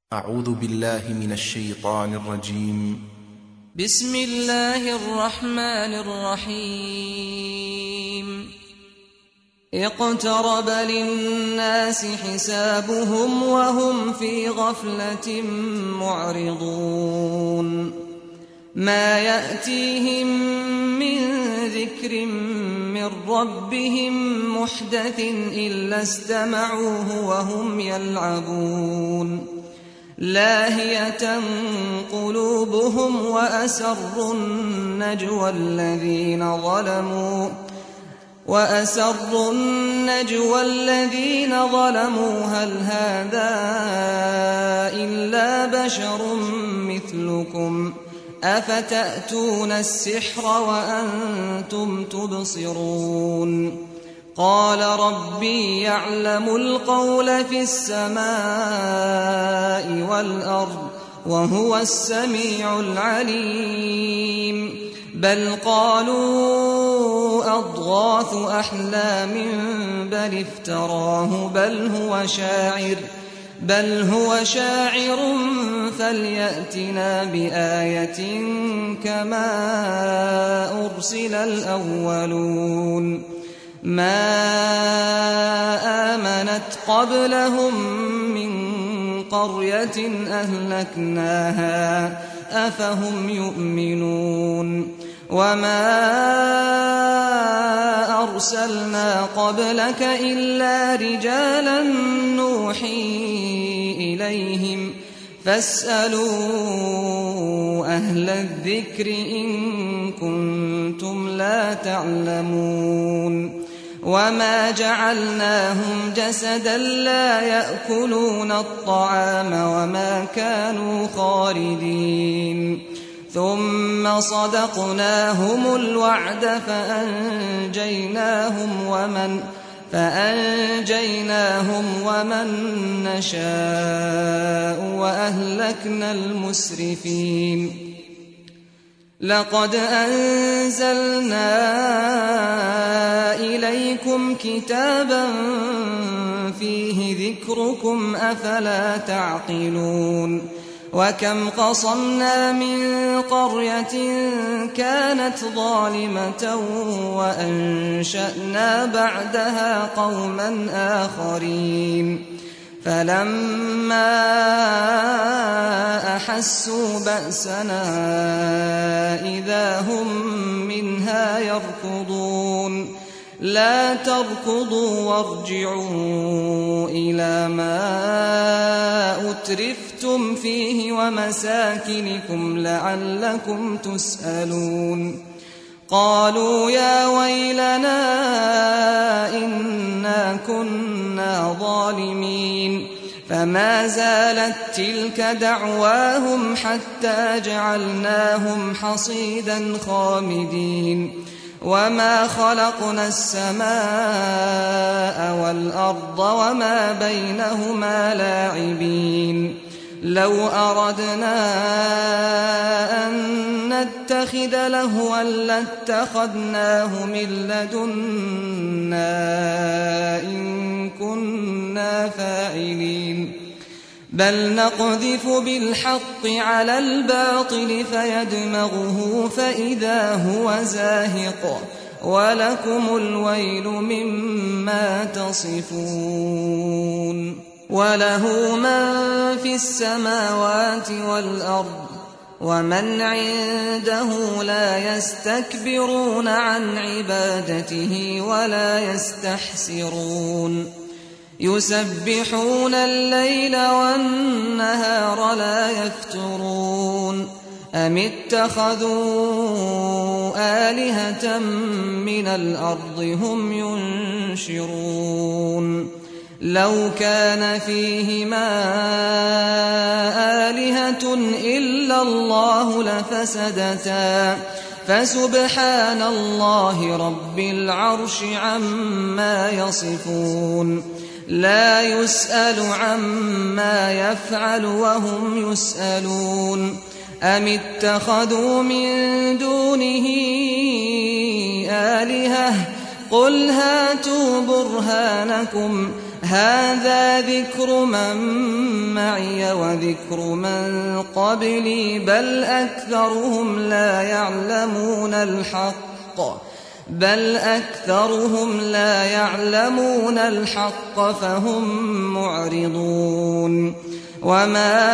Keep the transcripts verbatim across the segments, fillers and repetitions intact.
أعوذ بالله من الشيطان الرجيم. بسم الله الرحمن الرحيم. اقترب للناس حسابهم وهم في غفلة معرضون. ما يأتيهم من ذكر من ربهم محدث إلا استمعوه وهم يلعبون. لاهية قلوبهم وأسروا النجوى الذين ظلموا وأسروا النجوى الذين ظلموا هل هذا إلا بشر مثلكم أفتأتون السحر وأنتم تبصرون. قال ربي يعلم القول في السماء والأرض وهو السميع العليم. بل قالوا أضغاث أحلام بل افتراه بل هو شاعر بل هو شاعر فليأتنا بآية كما أرسل الأولون. ما آمنت قبلهم من قرية أهلكناها أفهم يؤمنون. وما أرسلنا قبلك إلا رجالا نوحي إليهم فاسألوا أهل الذكر إن كنتم لا تعلمون. وما جعلناهم جسدا لا يأكلون الطعام وما كانوا خالدين. ثم صدقناهم الوعد فأنجيناهم ومن فأنجيناهم ومن نشاء وأهلكنا المسرفين. لقد أنزلنا إليكم كتابا فيه ذكركم أفلا تعقلون. وكم قصمنا من قرية كانت ظالمة وأنشأنا بعدها قوما آخرين. فلما أحسوا بأسنا إذا هم منها يركضون. لا تركضوا وارجعوا إلى ما أترفتم فيه ومساكنكم لعلكم تسألون. قالوا يا ويلنا إنا كنا ظالمين. فما زالت تلك دعواهم حتى جعلناهم حصيدا خامدين. وما خلقنا السماء والأرض وما بينهما لاعبين. لو أردنا أن نتخذ لهوا لاتخذناه من لدنا إن كنا فاعلين. بل نقذف بالحق على الباطل فيدمغه فإذا هو زاهق ولكم الويل مما تصفون. وله من في السماوات والأرض ومن عنده لا يستكبرون عن عبادته ولا يستحسرون. يسبحون الليل والنهار لا يفترون. أم اتخذوا آلهة من الأرض هم ينشرون. لو كان فيهما آلهة إلا الله لفسدتا فسبحان الله رب العرش عما يصفون. لا يسأل عما يفعل وهم يسألون. أم اتخذوا من دونه آلهة قل هاتوا برهانكم هذا ذكر من معي وذكر من قبلي بل أكثرهم لا يعلمون الحق بل أكثرهم لا يعلمون الحق فهم معرضون وما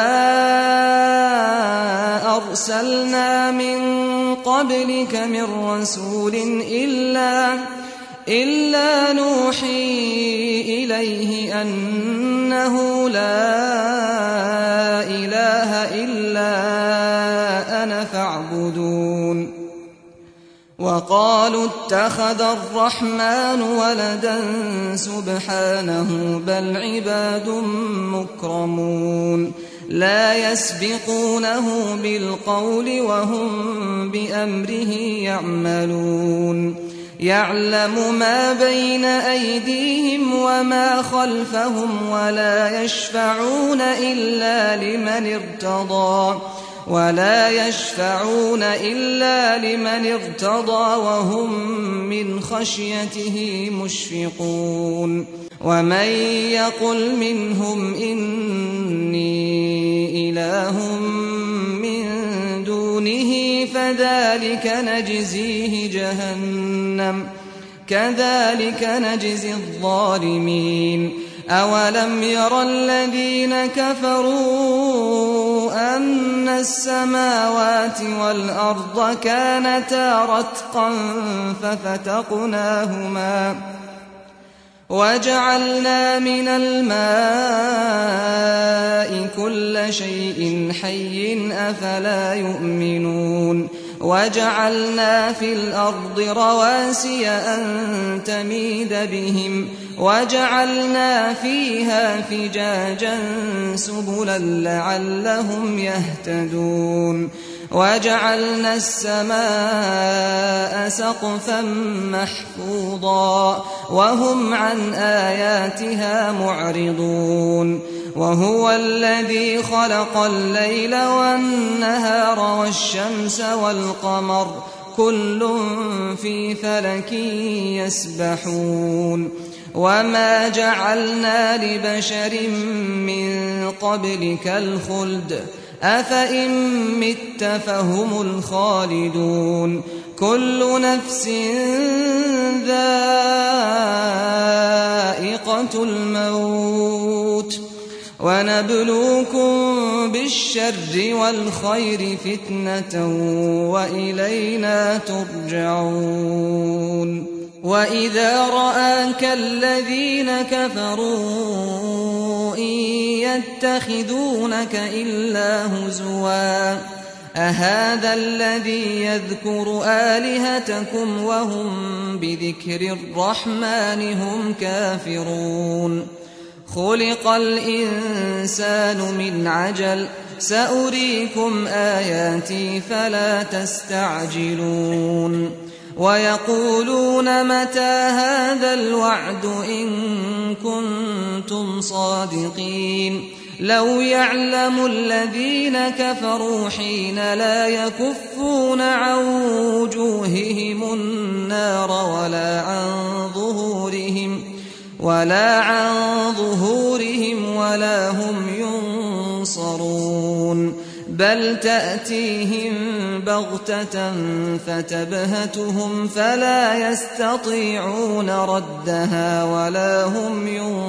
أرسلنا من قبلك من رسول إلا إلا نوحي إليه أنه لا إله إلا أنا فاعبدون وقالوا اتخذ الرحمن ولدا سبحانه بل عباد مكرمون لا يسبقونه بالقول وهم بأمره يعملون يعلم ما بين أيديهم وما خلفهم ولا يشفعون إلا لمن ارتضى ولا يشفعون إلا لمن ارتضى وهم من خشيته مشفقون ومن يقل منهم إني إله من دونه فذلك نجزيه جهنم كذلك نجزي الظالمين أولم ير الذين كفروا أن السماوات والأرض كانتا رتقا ففتقناهما وجعلنا من الماء كل شيء حي أفلا يؤمنون وجعلنا في الأرض رواسي أن تميد بهم وجعلنا فيها فجاجا سبلا لعلهم يهتدون وجعلنا السماء سقفا محفوظا وهم عن آياتها معرضون وهو الذي خلق الليل والنهار والشمس والقمر كل في فلك يسبحون وما جعلنا لبشر من قبلك الخلد أفإن مت فهم الخالدون كل نفس ذائقة الموت ونبلوكم بالشر والخير فتنة وإلينا ترجعون وإذا رآك الذين كفروا إن يتخذونك إلا هزوا أهذا الذي يذكر آلهتكم وهم بذكر الرحمن هم كافرون خلق الإنسان من عجل سأريكم آياتي فلا تستعجلون ويقولون متى هذا الوعد إن كنتم صادقين لو يعلم الذين كفروا حين لا يكفون عن وجوههم النار ولا عن ظهورهم ولا عن ظهورهم ولا هم ينصرون بل تأتيهم بغتة فتبهتهم فلا يستطيعون ردها ولا هم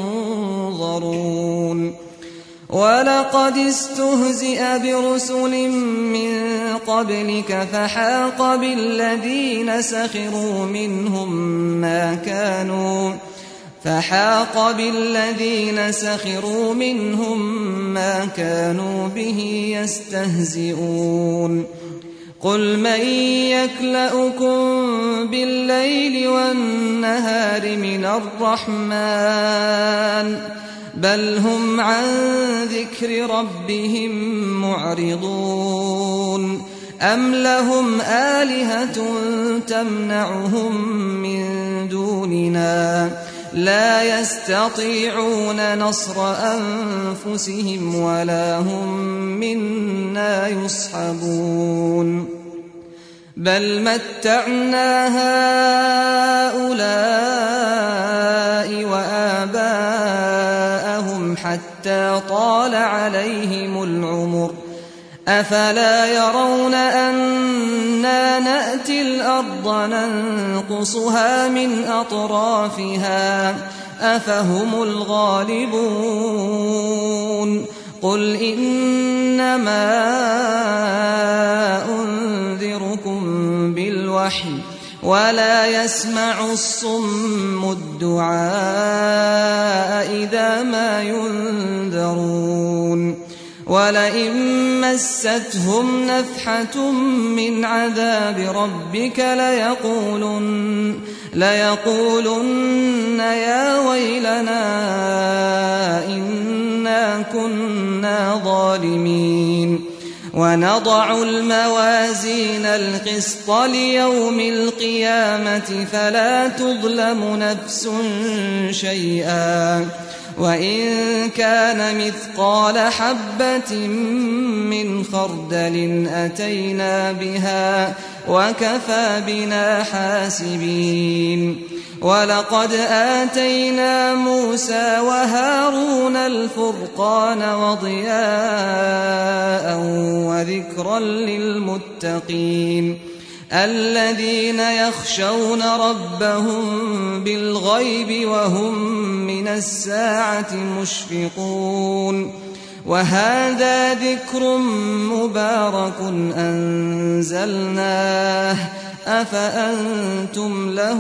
ينظرون ولقد استهزئ برسل من قبلك فحاق بالذين سخروا منهم ما كانوا فحاق بالذين سخروا منهم ما كانوا به يستهزئون قل من يكلؤكم بالليل والنهار من الرحمن بل هم عن ذكر ربهم معرضون أم لهم آلهة تمنعهم من دوننا لا يستطيعون نصر أنفسهم ولا هم منا يصحبون بل متعنا هؤلاء وآباءهم أم حتى طال عليهم العمر أفلا يرون أنا نأتي الأرض ننقصها من أطرافها أفهم الغالبون قل إنما أنذركم بالوحي ولا يسمع الصم الدعاء إذا ما ينذرون ولئن مستهم نفحة من عذاب ربك ليقولن, ليقولن يا ويلنا إنا كنا ظالمين ونضع الموازين القسط ليوم القيامة فلا تظلم نفس شيئا وإن كان مثقال حبة من خردل أتينا بها وكفى بنا حاسبين ولقد آتينا موسى وهارون الفرقان وضياء وذكرا للمتقين الذين يخشون ربهم بالغيب وهم من الساعة مشفقون وهذا ذكر مبارك أنزلناه أفأنتم له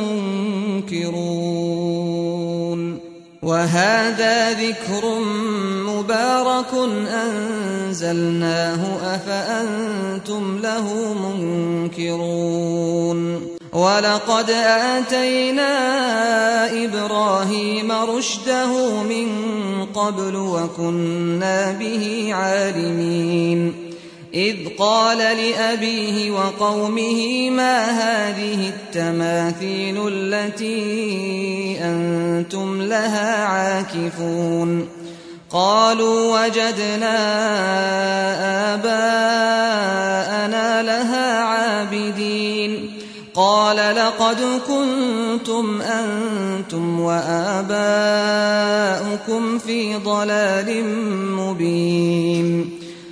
منكرون وهذا ذكر مبارك أنزلناه أفأنتم له منكرون ولقد آتينا إبراهيم رشده من قبل وكنا به عالمين إذ قال لأبيه وقومه ما هذه التماثيل التي أنتم لها عاكفون قالوا وجدنا آباءنا لها عابدين قال لقد كنتم أنتم وآباؤكم في ضلال مبين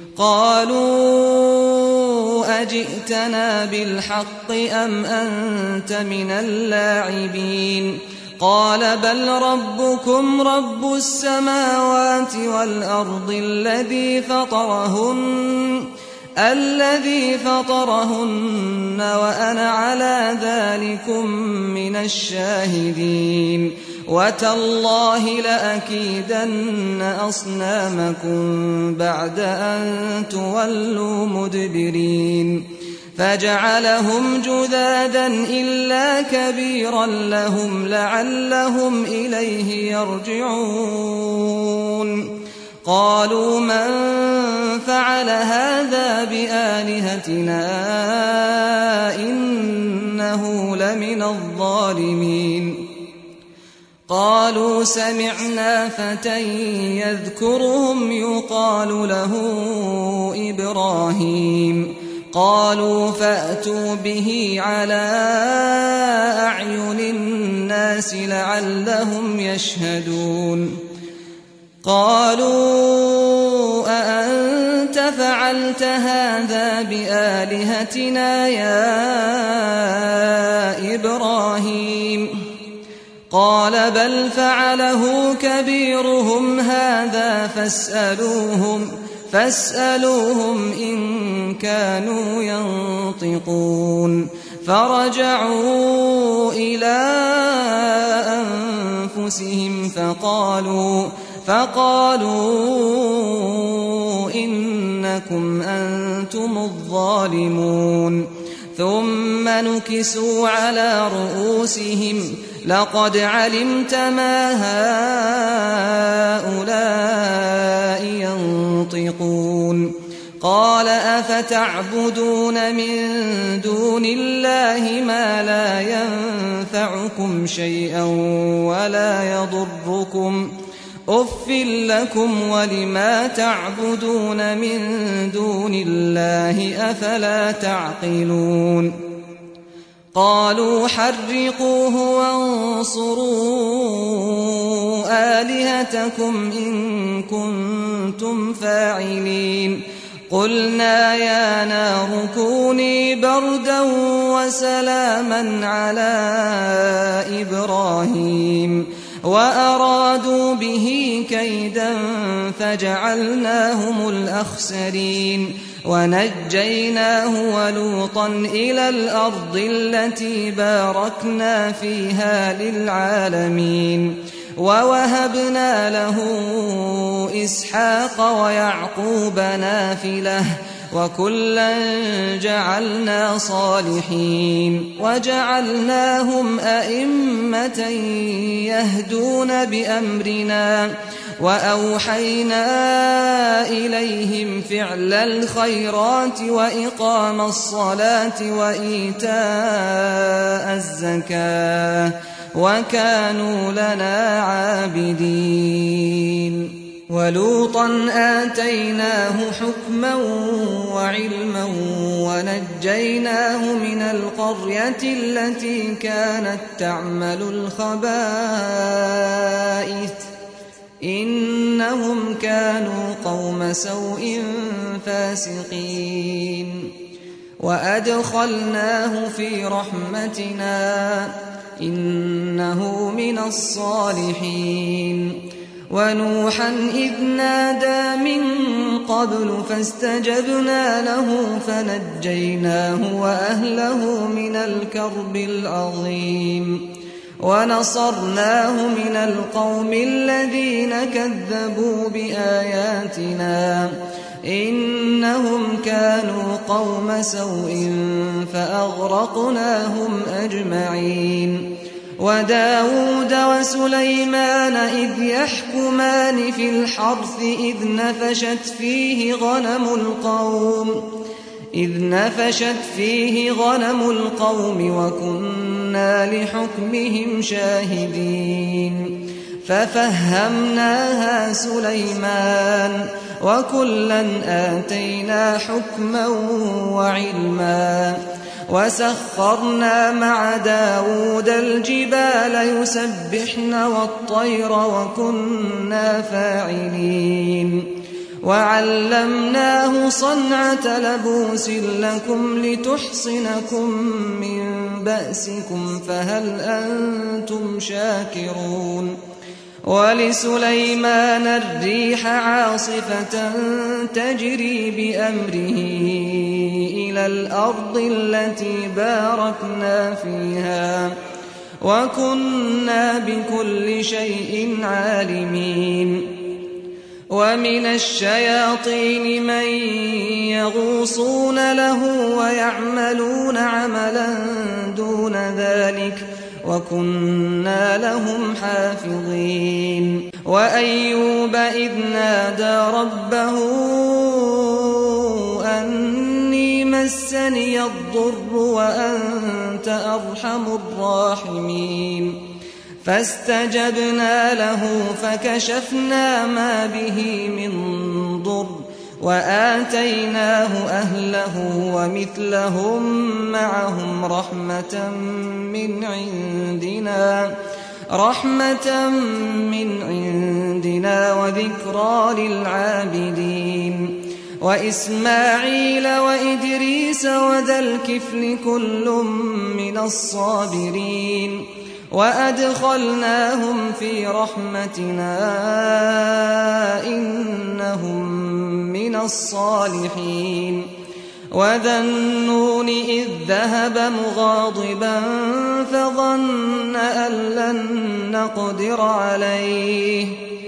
قالوا أجئتنا بالحق أم أنت من اللاعبين قال بل ربكم رب السماوات والأرض الذي فطرهن الذي فطرهن وأنا على ذلكم من الشاهدين وتالله لأكيدن أصنامكم بعد أن تولوا مدبرين فجعلهم جذاذا إلا كبيرا لهم لعلهم إليه يرجعون قالوا من فعل هذا بآلهتنا إنه لمن الظالمين قالوا سمعنا فتى يذكرهم يقال له إبراهيم قالوا فأتوا به على أعين الناس لعلهم يشهدون قالوا أأنت فعلت هذا بآلهتنا يا إبراهيم قال بل فعله كبيرهم هذا فاسألوهم فاسألوهم إن كانوا ينطقون فرجعوا إلى أنفسهم فقالوا فقالوا إنكم أنتم الظالمون ثم نكسوا على رؤوسهم لقد علمت ما هؤلاء ينطقون قال أفتعبدون من دون الله ما لا ينفعكم شيئا ولا يضركم أف لكم ولما تعبدون من دون الله أفلا تعقلون قالوا حرقوه وانصروا آلهتكم إن كنتم فاعلين قلنا يا نار كوني بردا وسلاما على إبراهيم وأرادوا به كيدا فجعلناهم الأخسرين ونجيناه ولوطا إلى الأرض التي باركنا فيها للعالمين ووهبنا له إسحاق ويعقوب نافلة وكلا جعلنا صالحين وجعلناهم أئمة يهدون بأمرنا وأوحينا إليهم فعل الخيرات وإقام الصلاة وإيتاء الزكاة وكانوا لنا عابدين ولوطا آتيناه حكما وعلما ونجيناه من القرية التي كانت تعمل الخبائث إنهم كانوا قوم سوء فاسقين وأدخلناه في رحمتنا إنه من الصالحين ونوحا إذ نادى من قبل فاستجبنا له فنجيناه وأهله من الكرب العظيم ونصرناه من القوم الذين كذبوا بآياتنا إنهم كانوا قوم سوء فأغرقناهم أجمعين وداود وسليمان إذ يحكمان في الحرث إذ نفشت فيه غنم القوم إذ نفشت فيه غنم القوم وكنا لحكمهم شاهدين ففهمناها سليمان وكلا آتينا حكما وعلما وسخرنا مع داود الجبال يسبحن والطير وكنا فاعلين وعلمناه صنعة لبوس لكم لتحصنكم من بأسكم فهل أنتم شاكرون ولسليمان الريح عاصفة تجري بأمره إلى الأرض التي باركنا فيها وكنا بكل شيء عالمين ومن الشياطين من يغوصون له ويعملون عملا دون ذلك وكنا لهم حافظين وأيوب إذ نادى ربه أني مسني الضر وأنت أرحم الراحمين فاستجبنا له فكشفنا ما به من ضر وآتيناه أهله ومثلهم معهم رحمة من عندنا رحمة من عندنا وذكرى للعابدين وإسماعيل وإدريس وذا الكفل كل من الصابرين وأدخلناهم في رحمتنا إنهم من الصالحين وذا النون إذ ذهب مغاضبا فظن أن لن نقدر عليه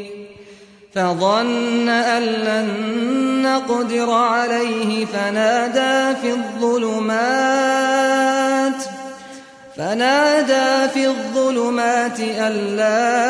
فظن أن لن نقدر عليه فنادى في الظلمات فنادى في الظلمات أن لا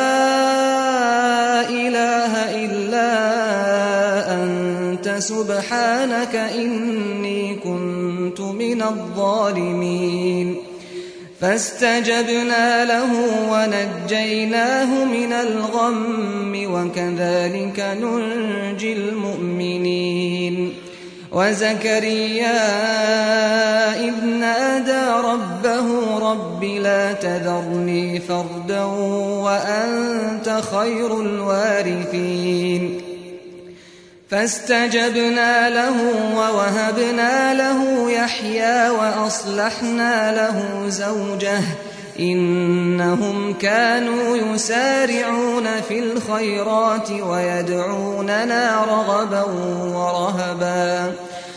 إله إلا أنت سبحانك إني كنت من الظالمين فاستجبنا له ونجيناه من الغم وكذلك ننجي المؤمنين وزكريا إذ نادى ربه رب لا تذرني فردا وأنت خير الوارثين فاستجبنا له ووهبنا له يحيى وأصلحنا له زوجه إنهم كانوا يسارعون في الخيرات ويدعوننا رغبا ورهبا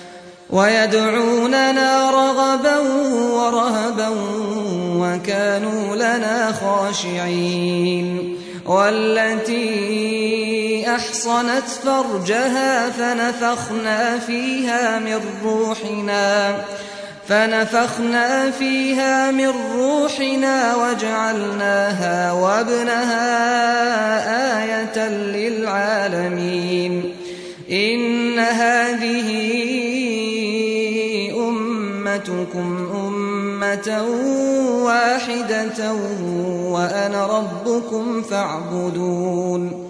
ويدعوننا رغبا ورهبا وكانوا لنا خاشعين والتي أحصنت فرجها فنفخنا فيها من روحنا فنفخنا فيها من روحنا وجعلناها وابنها آية للعالمين إن هذه أمتكم أمة واحدة وأنا ربكم فاعبدون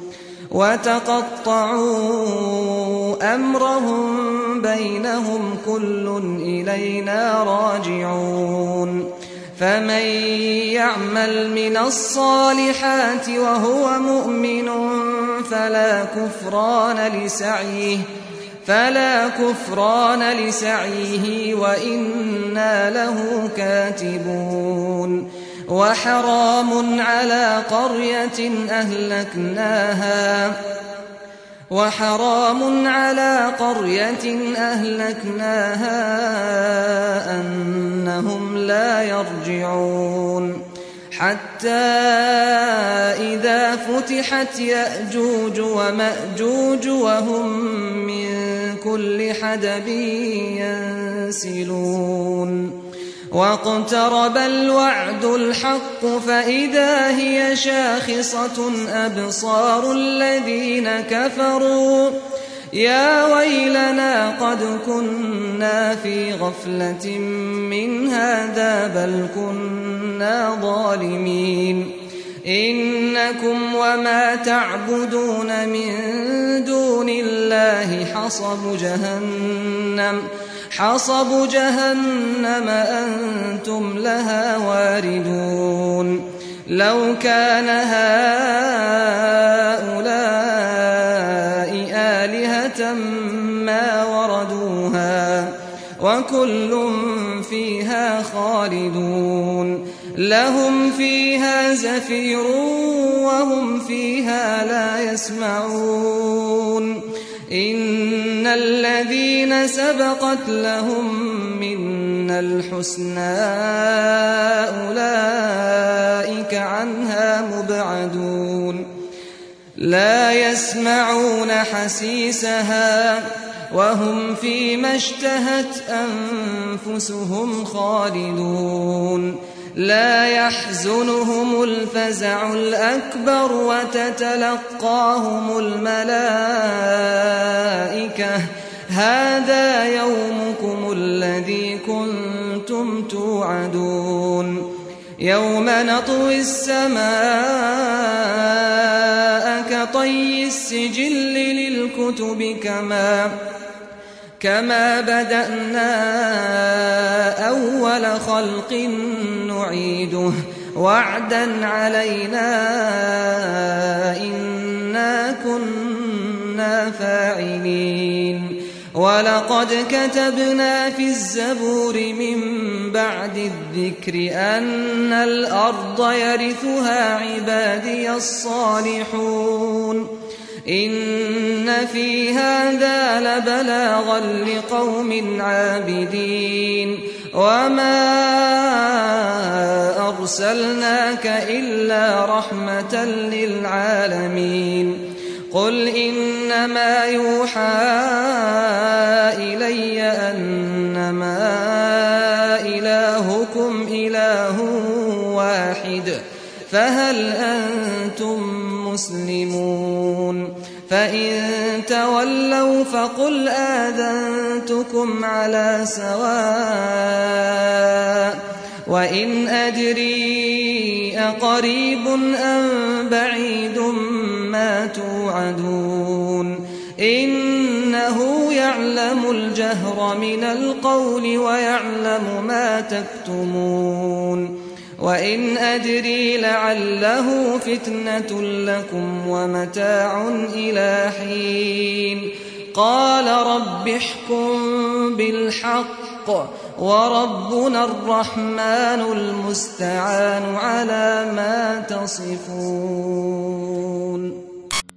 وتقطعوا أمرهم بينهم كل إلينا راجعون فمن يعمل من الصالحات وهو مؤمن فلا كفران لسعيه فلا كفران لسعيه وإنا له كاتبون وحرام على قرية أهلكناها وحرام على قرية أهلكناها أنهم لا يرجعون حتى إذا فتحت يأجوج ومأجوج وهم من كل حدب ينسلون واقترب الوعد الحق فإذا هي شاخصة أبصار الذين كفروا يا ويلنا قد كنا في غفلة من هذا بل كنا ظالمين إنكم وما تعبدون من دون الله حصب جهنم حصب جهنم أنتم لها واردون لو كان هؤلاء آلهة ما وردوها وكل فيها خالدون لهم فيها زفير وهم فيها لا يسمعون إن الذين سبقت لهم منا الحسنى أولئك عنها مبعدون لا يسمعون حسيسها وهم فيما اشتهت أنفسهم خالدون لا يحزنهم الفزع الأكبر وتتلقاهم الملائكة هذا يومكم الذي كنتم توعدون يوم نطوي السماء كطي السجل للكتب كما كما بدأنا أول خلق نعيده وعدا علينا إنا كنا فاعلين ولقد كتبنا في الزبور من بعد الذكر أن الأرض يرثها عبادي الصالحون إن في هذا لبلاغا لقوم عابدين وما أرسلناك إلا رحمة للعالمين قل إنما يوحى إلي أنما إلهكم إله واحد فهل أنتم مسلمون فإن تولوا فقل آذنتكم على سواء وإن أدري أقريب أم بعيد ما توعدون إن إنه يعلم الجهر من القول ويعلم ما تكتمون وإن أدري لعله فتنة لكم ومتاع إلى حين قال رب احكم بالحق وربنا الرحمن المستعان على ما تصفون